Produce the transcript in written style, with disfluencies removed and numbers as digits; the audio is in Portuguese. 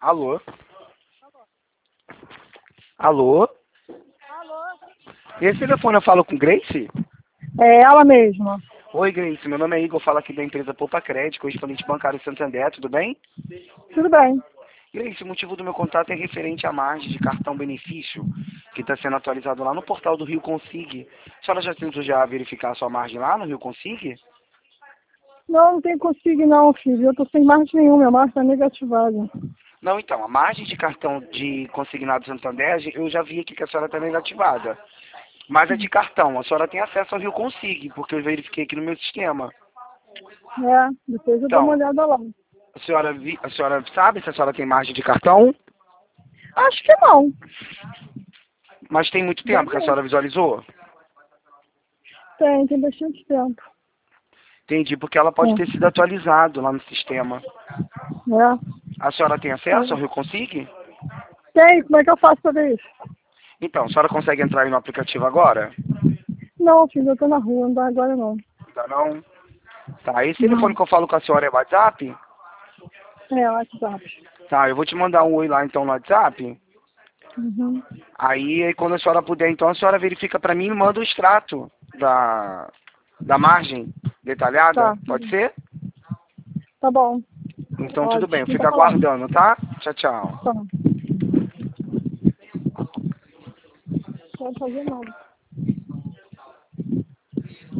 Alô? Alô? Alô? Esse telefone eu falo com Grace? É ela mesma. Oi, Grace. Meu nome é Igor. Eu falo aqui da empresa Poupa Crédito, correspondente bancário Santander. Tudo bem? Tudo bem. Grace, o motivo do meu contato é referente à margem de cartão benefício que está sendo atualizado lá no portal do Rio Consig. A senhora já tentou verificar a sua margem lá no Rio Consig? Não tem consigo não, filho. Eu tô sem margem nenhuma, minha margem tá negativada. Não, então, a margem de cartão de consignado Santander, eu já vi aqui que a senhora está negativada. Mas é de cartão, a senhora tem acesso ao Rio Consig, porque eu verifiquei aqui no meu sistema. É, depois eu dou uma Então, olhada lá. a senhora sabe se a senhora tem margem de cartão? Acho que não. Mas tem muito tempo que a Deve- senhora visualizou? Tem bastante tempo. Entendi, porque ela pode ter sido atualizado lá no sistema. É. A senhora tem acesso ao Rio Consig? Tem, como é que eu faço pra ver isso? Então, a senhora consegue entrar aí no aplicativo agora? Não, filho, eu tô na rua, não dá agora não. Ainda não? Tá, esse telefone Não. que eu falo com a senhora é WhatsApp? É, WhatsApp. Tá, eu vou te mandar um oi lá então no WhatsApp. Uhum. Aí quando a senhora puder, então, a senhora verifica pra mim e manda o extrato da margem detalhada. Tá. Pode ser? Tá bom. Então tudo Pode. bem, eu Quem fico tá falando? aguardando, tá? Tchau, tchau. Tá. Não pode fazer nada.